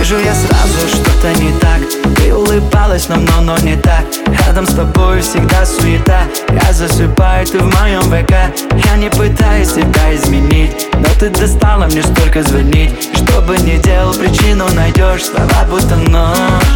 Вижу я сразу, что-то не так. Ты улыбалась, но не так. Рядом с тобой всегда суета. Я засыпаю, ты в моем ВК. Я не пытаюсь тебя изменить, но ты достала мне столько звонить. Что бы ни делал, причину найдешь. Слова будто нож.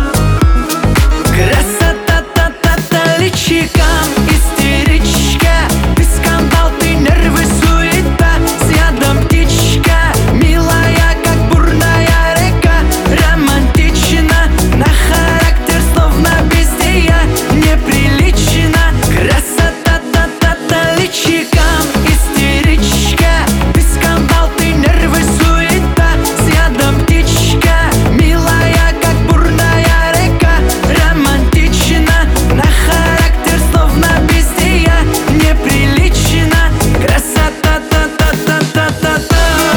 Красота-та-та-та, личиком истеричка. Ты скандал, ты нервы, суета. С ядом птичка, милая, как бурная река. Романтично, на характер словно бестия. Неприлично. Красота-та-та-та, личиком истеричка. Ты скандал, ты нервы, суета. С ядом птичка, милая, как бурная река. Романтично, на характер словно бестия. Неприлично. Красота-та-та-та-та-та.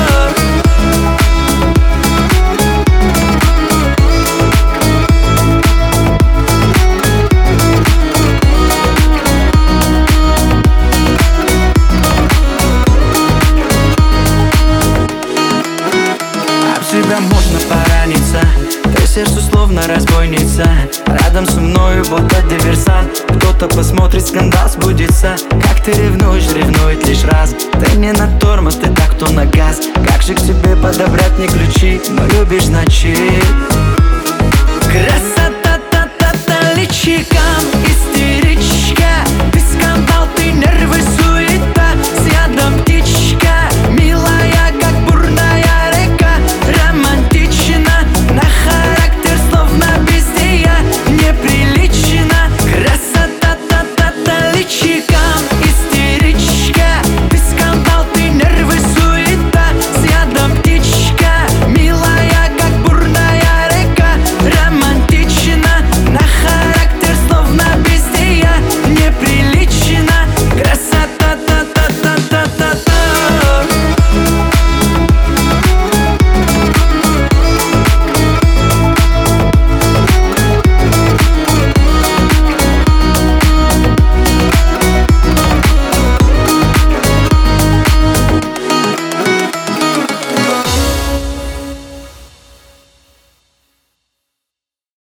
Об себя можно пораниться. Ты сердцу словно разбойница. Рядом со мною будто диверсант. Кто-то посмотрит, скандал сбудется. Как ты ревнуешь, ревнует лишь раз. Ты не на тормоз, ты так то на газ. Как же к тебе подобрать мне ключи? Но любишь, значит. Красота.